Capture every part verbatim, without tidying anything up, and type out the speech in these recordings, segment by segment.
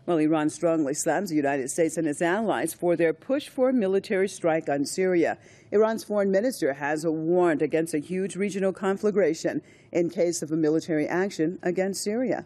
Well, Iran strongly slams the United States and its allies for their push for a military strike on Syria. Iran's foreign minister has warned against a huge regional conflagration in case of a military action against Syria.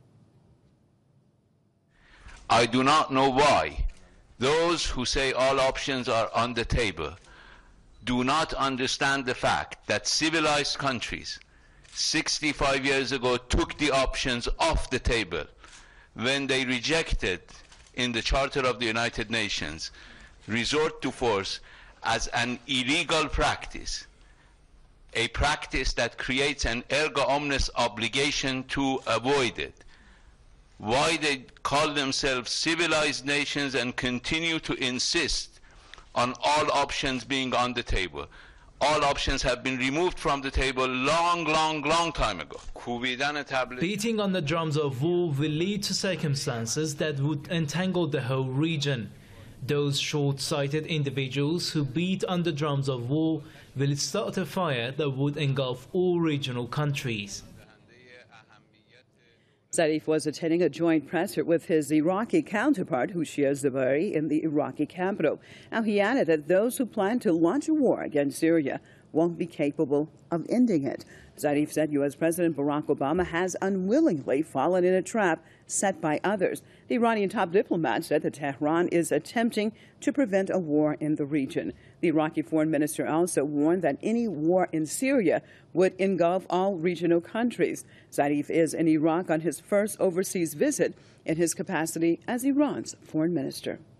I do not know why those who say all options are on the table do not understand the fact that civilized countries sixty-five years ago took the options off the table when they rejected in the Charter of the United Nations resort to force as an illegal practice, a practice that creates an erga omnes obligation to avoid it. Why they call themselves civilized nations and continue to insist on all options being on the table. All options have been removed from the table long, long, long time ago. Beating on the drums of war will lead to circumstances that would entangle the whole region. Those short-sighted individuals who beat on the drums of war will start a fire that would engulf all regional countries. Zarif was attending a joint presser with his Iraqi counterpart, Houshia Zebari, in the Iraqi capital. Now, he added that those who plan to launch a war against Syria won't be capable of ending it. Zarif said U S President Barack Obama has unwillingly fallen in a trap set by others. The Iranian top diplomat said that Tehran is attempting to prevent a war in the region. The Iraqi foreign minister also warned that any war in Syria would engulf all regional countries. Zarif is in Iraq on his first overseas visit in his capacity as Iran's foreign minister.